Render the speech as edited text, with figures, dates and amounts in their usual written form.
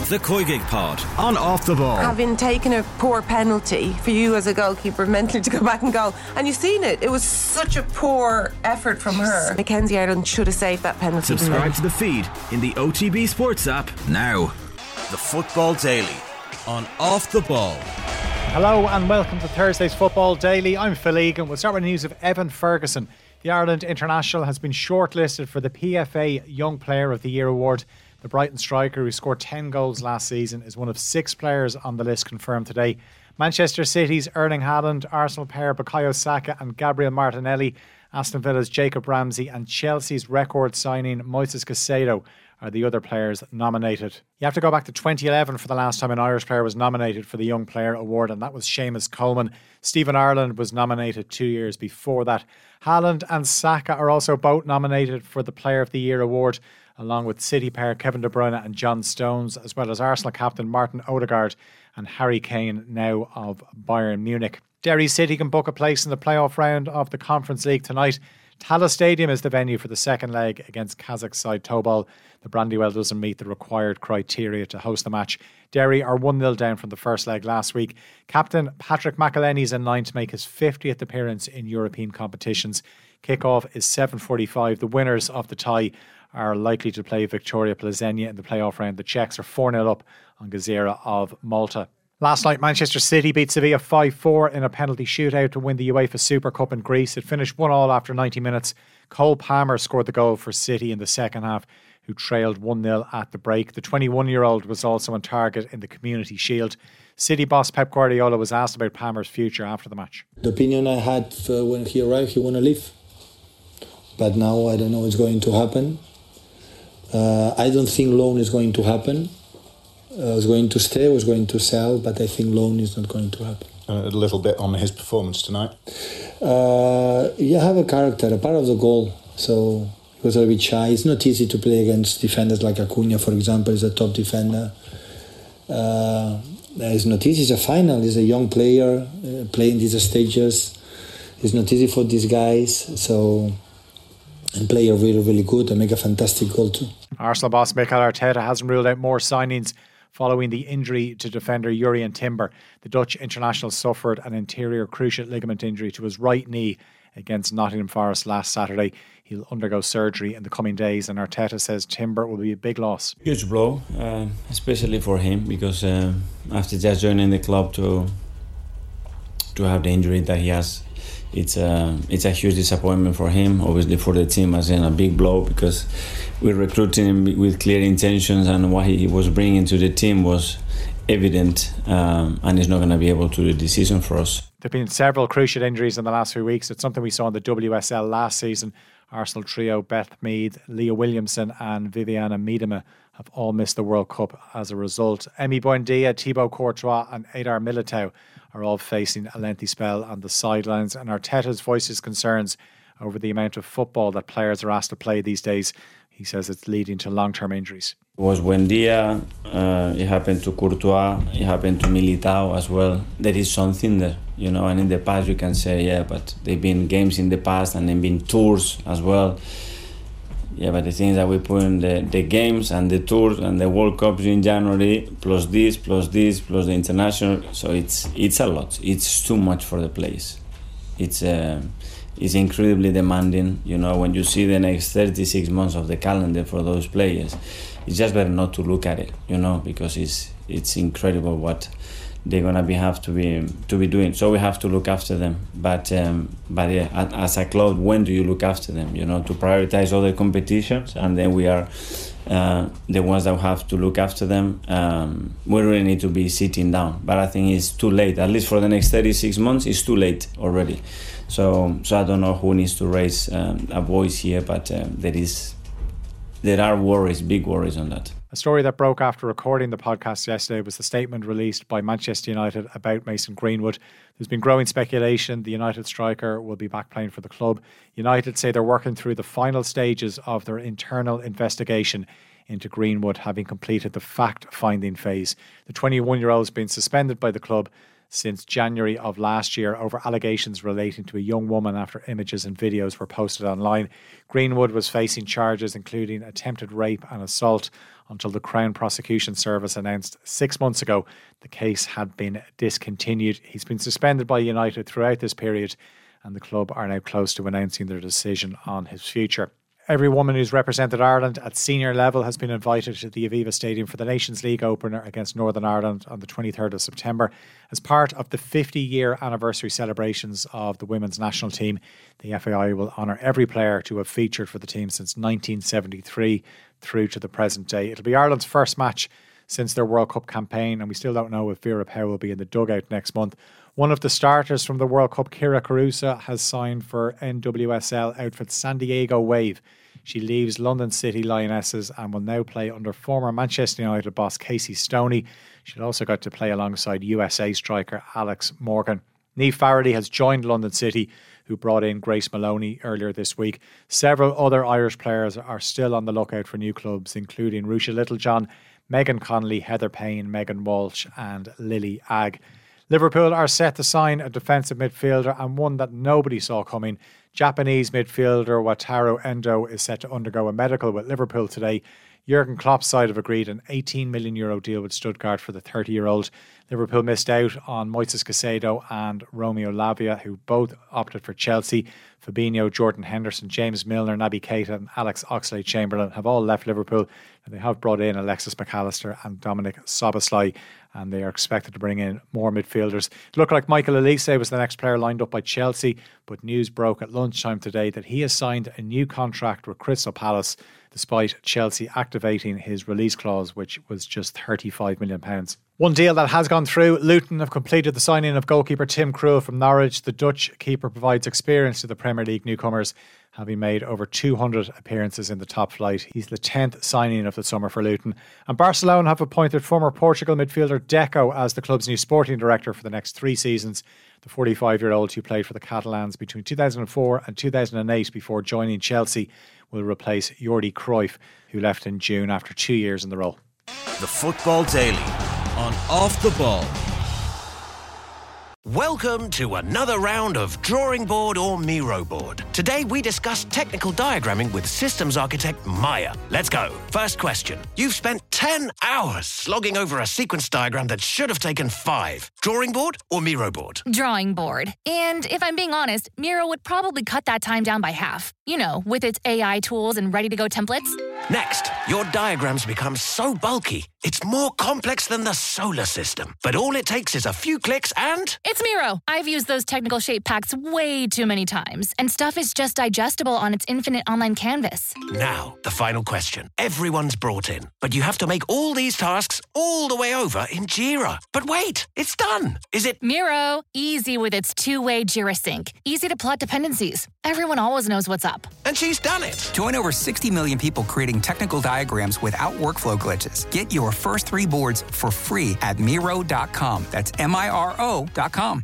The Koigig Pod on Off the Ball. Having taken a poor penalty, for you as a goalkeeper mentally to go back and go, and you've seen it, it was such a poor effort from her. Mackenzie Ireland should have saved that penalty. Subscribe to the feed in the OTB Sports app now. The Football Daily on Off the Ball. Hello and welcome to Thursday's Football Daily. I'm Phil Egan. We'll start with news of Evan Ferguson. The Ireland international has been shortlisted for the PFA Young Player of the Year award. The Brighton striker, who scored 10 goals last season, is one of 6 players on the list confirmed today. Manchester City's Erling Haaland, Arsenal pair Bukayo Saka and Gabriel Martinelli, Aston Villa's Jacob Ramsey and Chelsea's record signing Moises Caicedo are the other players nominated. You have to go back to 2011 for the last time an Irish player was nominated for the Young Player Award, and that was Seamus Coleman. Stephen Ireland was nominated 2 years before that. Haaland and Saka are also both nominated for the Player of the Year award, along with City pair Kevin De Bruyne and John Stones, as well as Arsenal captain Martin Odegaard and Harry Kane, now of Bayern Munich. Derry City can book a place in the playoff round of the Conference League tonight. Tallaght Stadium is the venue for the second leg against Kazakh side Tobol. The Brandywell doesn't meet the required criteria to host the match. Derry are 1-0 down from the first leg last week. Captain Patrick McElhenney is in line to make his 50th appearance in European competitions. Kick-off is 7:45. The winners of the tie are likely to play Victoria Plzeň in the playoff round. The Czechs are 4-0 up on Gazira of Malta. Last night, Manchester City beat Sevilla 5-4 in a penalty shootout to win the UEFA Super Cup in Greece. It finished 1-1 after 90 minutes. Cole Palmer scored the goal for City in the second half, who trailed 1-0 at the break. The 21-year-old was also on target in the Community Shield. City boss Pep Guardiola was asked about Palmer's future after the match. The opinion I had when he arrived, he wanted to leave. But now I don't know what's going to happen. I don't think loan is going to happen. I was going to stay, I was going to sell, but I think loan is not going to happen. A little bit on his performance tonight. You have a character, a part of the goal. So he was a little bit shy. It's not easy to play against defenders like Acuna, for example, is a top defender. It's not easy. It's a final. He's a young player playing these stages. It's not easy for these guys. So, and play really, really good and make a fantastic goal too. Arsenal boss Mikel Arteta hasn't ruled out more signings following the injury to defender Jurrien Timber. The Dutch international suffered an anterior cruciate ligament injury to his right knee against Nottingham Forest last Saturday. He'll undergo surgery in the coming days, and Arteta says Timber will be a big loss. Huge blow, especially for him, because after just joining the club to have the injury that he has, it's a huge disappointment for him, obviously for the team, as in a big blow, because we're recruiting him with clear intentions, and what he was bringing to the team was evident, and he's not going to be able to do the season for us. There have been several cruciate injuries in the last few weeks. It's something we saw in the WSL last season. Arsenal trio Beth Mead, Leah Williamson and Viviana Miedema have all missed the World Cup as a result. Emi Buendia, Thibaut Courtois and Eder Militao are all facing a lengthy spell on the sidelines, and Arteta's voices concerns over the amount of football that players are asked to play these days. He says it's leading to long-term injuries. It was Buendia, it happened to Courtois, it happened to Militao as well. There is something there, you know, and in the past you can say, yeah, but they've been games in the past and they've been tours as well. Yeah, but the thing is that we put in the games and the tours and the World Cups in January, plus the international. So it's a lot. It's too much for the players. It's incredibly demanding. You know, when you see the next 36 months of the calendar for those players, it's just better not to look at it, you know, because it's incredible what they're gonna have to be doing. So we have to look after them. But yeah, as a club, when do you look after them? You know, to prioritize other competitions, and then we are the ones that have to look after them. We really need to be sitting down. But I think it's too late. At least for the next 36 months, it's too late already. So I don't know who needs to raise a voice here, but there are worries, big worries on that. A story that broke after recording the podcast yesterday was the statement released by Manchester United about Mason Greenwood. There's been growing speculation the United striker will be back playing for the club. United say they're working through the final stages of their internal investigation into Greenwood, having completed the fact-finding phase. The 21-year-old has been suspended by the club since January of last year over allegations relating to a young woman after images and videos were posted online. Greenwood was facing charges including attempted rape and assault until the Crown Prosecution Service announced 6 months ago the case had been discontinued. He's been suspended by United throughout this period, and the club are now close to announcing their decision on his future. Every woman who's represented Ireland at senior level has been invited to the Aviva Stadium for the Nations League opener against Northern Ireland on the 23rd of September. As part of the 50-year anniversary celebrations of the women's national team, the FAI will honour every player to have featured for the team since 1973 through to the present day. It'll be Ireland's first match since their World Cup campaign, and we still don't know if Vera Pauw will be in the dugout next month. One of the starters from the World Cup, Kira Carusa, has signed for NWSL outfit San Diego Wave. She leaves London City Lionesses and will now play under former Manchester United boss Casey Stoney. She'll also get to play alongside USA striker Alex Morgan. Niamh Faraday has joined London City, who brought in Grace Maloney earlier this week. Several other Irish players are still on the lookout for new clubs, including Rusha Littlejohn, Megan Connolly, Heather Payne, Megan Walsh and Lily Agg. Liverpool are set to sign a defensive midfielder, and one that nobody saw coming. Japanese midfielder Wataru Endo is set to undergo a medical with Liverpool today. Jurgen Klopp's side have agreed an €18 million deal with Stuttgart for the 30-year-old. Liverpool missed out on Moises Caicedo and Romeo Lavia, who both opted for Chelsea. Fabinho, Jordan Henderson, James Milner, Naby Keita and Alex Oxlade-Chamberlain have all left Liverpool. And they have brought in Alexis McAllister and Dominic Szoboszlai, and they are expected to bring in more midfielders. It looked like Michael Olise was the next player lined up by Chelsea, but news broke at lunchtime today that he has signed a new contract with Crystal Palace, despite Chelsea activating his release clause, which was just £35 million. One deal that has gone through: Luton have completed the signing of goalkeeper Tim Krul from Norwich. The Dutch keeper provides experience to the Premier League newcomers, having made over 200 appearances in the top flight. He's the 10th signing of the summer for Luton. And Barcelona have appointed former Portugal midfielder Deco as the club's new sporting director for the next 3 seasons. The 45-year-old, who played for the Catalans between 2004 and 2008 before joining Chelsea, will replace Jordi Cruyff, who left in June after 2 years in the role. The Football Daily on Off the Ball. Welcome to another round of Drawing Board or Miro Board. Today we discuss technical diagramming with systems architect Maya. Let's go. First question. You've spent 10 hours slogging over a sequence diagram that should have taken 5. Drawing board or Miro board? Drawing board. And if I'm being honest, Miro would probably cut that time down by half. You know, with its AI tools and ready-to-go templates. Next, your diagrams become so bulky, it's more complex than the solar system. But all it takes is a few clicks and... It's Miro. I've used those technical shape packs way too many times, and stuff is just digestible on its infinite online canvas. Now, the final question. Everyone's brought in, but you have to make all these tasks all the way over in Jira. But wait, it's done. Is it... Miro. Easy with its two-way Jira sync. Easy to plot dependencies. Everyone always knows what's up. And she's done it. Join over 60 million people creating technical diagrams without workflow glitches. Get your first 3 boards for free at Miro.com. That's Miro.com.